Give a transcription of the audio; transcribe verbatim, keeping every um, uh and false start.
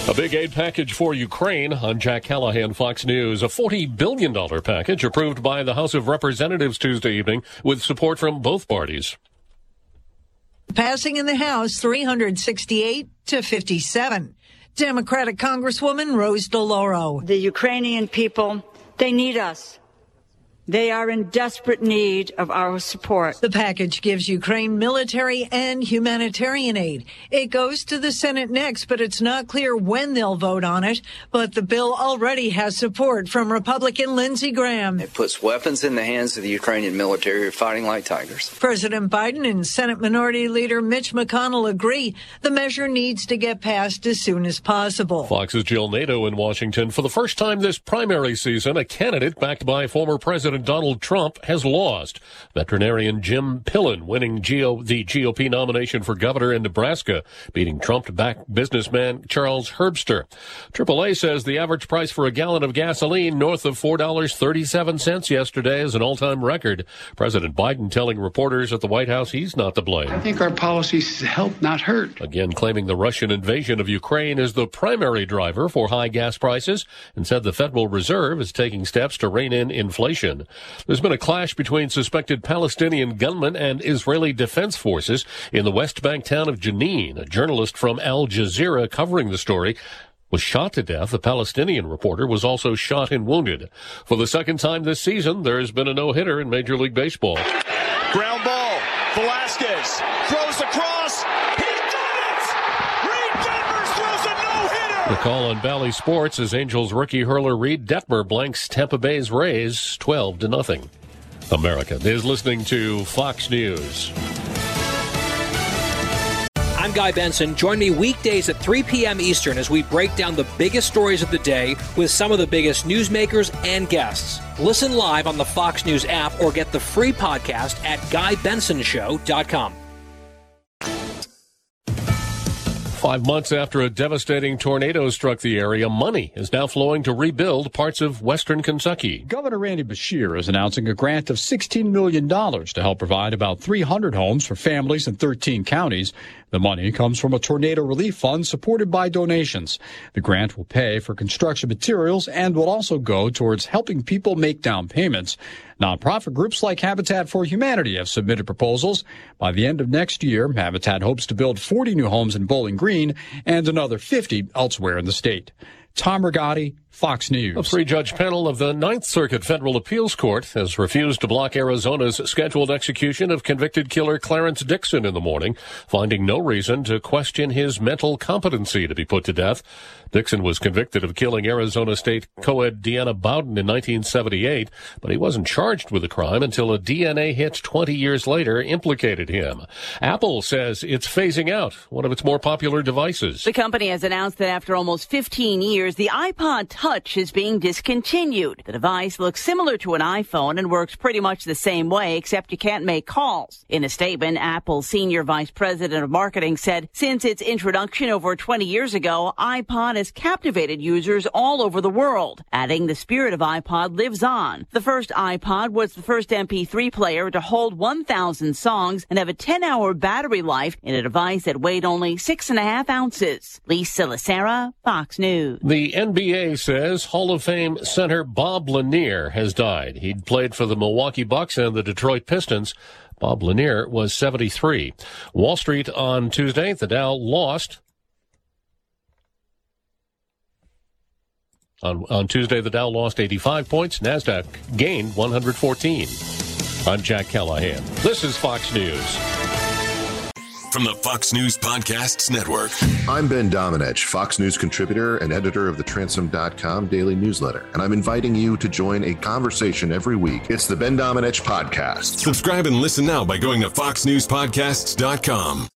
A big aid package for Ukraine. I'm Jack Callahan, Fox News. A forty billion dollars package approved by the House of Representatives Tuesday evening with support from both parties. Passing in the House three hundred sixty-eight to fifty-seven. Democratic Congresswoman Rose DeLauro. The Ukrainian people, they need us. They are in desperate need of our support. The package gives Ukraine military and humanitarian aid. It goes to the Senate next, but it's not clear when they'll vote on it. But the bill already has support from Republican Lindsey Graham. It puts weapons in the hands of the Ukrainian military who are fighting like tigers. President Biden and Senate Minority Leader Mitch McConnell agree the measure needs to get passed as soon as possible. Fox's Jill Nato in Washington. For the first time this primary season, a candidate backed by former President Donald Trump has lost. Veterinarian Jim Pillen winning G O, the G O P nomination for governor in Nebraska, beating Trump-backed businessman Charles Herbster. triple A says the average price for a gallon of gasoline north of four dollars and thirty-seven cents yesterday is an all-time record. President Biden telling reporters at the White House he's not to blame. I think our policies help, not hurt. Again, claiming the Russian invasion of Ukraine is the primary driver for high gas prices, and said the Federal Reserve is taking steps to rein in inflation. There's been a clash between suspected Palestinian gunmen and Israeli defense forces in the West Bank town of Jenin. A journalist from Al Jazeera covering the story was shot to death. A Palestinian reporter was also shot and wounded. For the second time this season, there's been a no-hitter in Major League Baseball. Ground ball. Velasquez throws across. He did it! Reed Detmers throws a no-hitter! The call on Bally Sports as Angels rookie hurler Reed Detmer blanks Tampa Bay's Rays twelve to nothing. America is listening to Fox News. I'm Guy Benson. Join me weekdays at three p.m. Eastern as we break down the biggest stories of the day with some of the biggest newsmakers and guests. Listen live on the Fox News app or get the free podcast at guy benson show dot com. Five months after a devastating tornado struck the area, money is now flowing to rebuild parts of western Kentucky. Governor Randy Beshear is announcing a grant of sixteen million dollars to help provide about three hundred homes for families in thirteen counties. The money comes from a tornado relief fund supported by donations. The grant will pay for construction materials and will also go towards helping people make down payments. Nonprofit groups like Habitat for Humanity have submitted proposals. By the end of next year, Habitat hopes to build forty new homes in Bowling Green and another fifty elsewhere in the state. Tom Rigotti, Fox News. A three-judge panel of the Ninth Circuit Federal Appeals Court has refused to block Arizona's scheduled execution of convicted killer Clarence Dixon in the morning, finding no reason to question his mental competency to be put to death. Dixon was convicted of killing Arizona State co-ed Deanna Bowden in nineteen seventy-eight, but he wasn't charged with the crime until a D N A hit twenty years later implicated him. Apple says it's phasing out one of its more popular devices. The company has announced that after almost fifteen years, the iPod Touch is being discontinued. The device looks similar to an iPhone and works pretty much the same way, except you can't make calls. In a statement, Apple's senior vice president of marketing said, since its introduction over twenty years ago, iPod has captivated users all over the world, adding the spirit of iPod lives on. The first iPod was the first M P three player to hold one thousand songs and have a ten-hour battery life in a device that weighed only six and a half ounces. Lisa Lacera, Fox News. The N B A says Hall of Fame center Bob Lanier has died. He'd played for the Milwaukee Bucks and the Detroit Pistons. Bob Lanier was seventy-three. Wall Street on Tuesday, the Dow lost. On, on Tuesday, the Dow lost eighty-five points. NASDAQ gained one hundred fourteen. I'm Jack Callahan. This is Fox News. From the Fox News Podcasts Network. I'm Ben Domenech, Fox News contributor and editor of the Transom dot com daily newsletter, and I'm inviting you to join a conversation every week. It's the Ben Domenech Podcast. Subscribe and listen now by going to fox news podcasts dot com.